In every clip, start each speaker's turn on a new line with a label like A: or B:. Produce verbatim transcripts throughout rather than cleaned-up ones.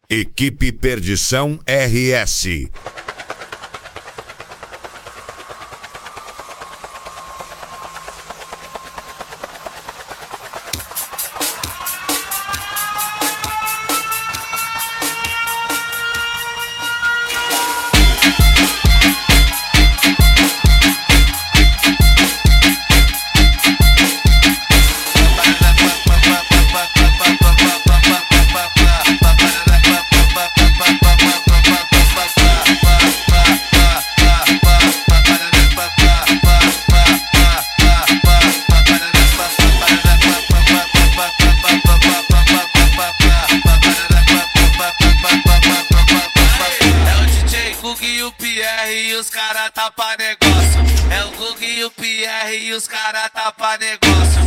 A: Equipe Perdição R S.
B: E os cara tá pra negócio. É o Gug e o Pierre e os cara tá pra negócio.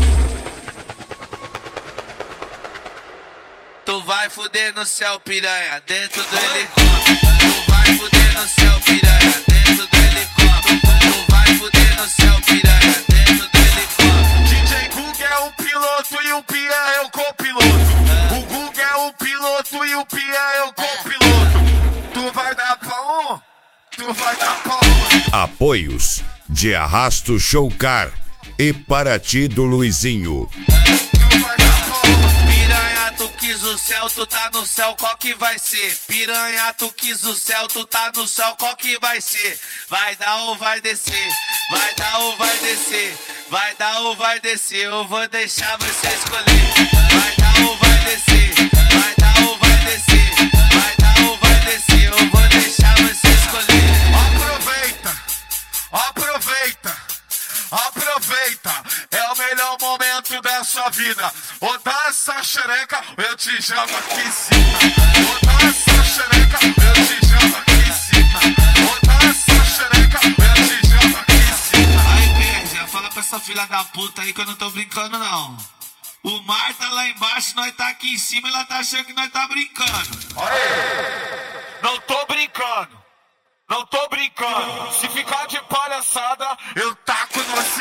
B: Tu vai fuder no céu, piranha, dentro do helicóptero. Tu vai fuder no céu, piranha, dentro do helicóptero. Tu vai fuder no céu, piranha, dentro do helicóptero.
C: D J Gug é o piloto e o Pierre é o copiloto. O Gug é o piloto e o Pierre é o copiloto. Tu vai dar pra um? Tu vai dar pra um?
A: Apoios de Arrasto Showcar e Paraty do Luizinho.
C: Tu vai dar pra um?
B: Piranha, tu quis o céu, tu tá no céu, qual que vai ser? Piranha, tu quis o céu, tu tá no céu, qual que vai ser? Vai dar ou vai descer? Vai dar ou vai descer? Vai dar ou vai descer? Eu vou deixar você escolher. Vai dar ou vai descer? Vai dar ou vai descer? Vai dar ou vai descer? Eu vou deixar você escolher.
C: Aproveita, aproveita, aproveita. É o melhor momento da sua vida. Ou dá essa xereca, eu te jogo aqui em cima. Ou dá essa xereca, eu te jogo aqui em cima. Ou dá essa xereca, eu te jogo aqui em cima.
B: Aí, Perja, fala pra essa filha da puta aí que eu não tô brincando, não. O mar tá lá embaixo, nós tá aqui em cima, ela tá achando que nós tá brincando.
C: Aê! Não tô brincando. Não tô brincando. Se ficar de palhaçada, eu taco no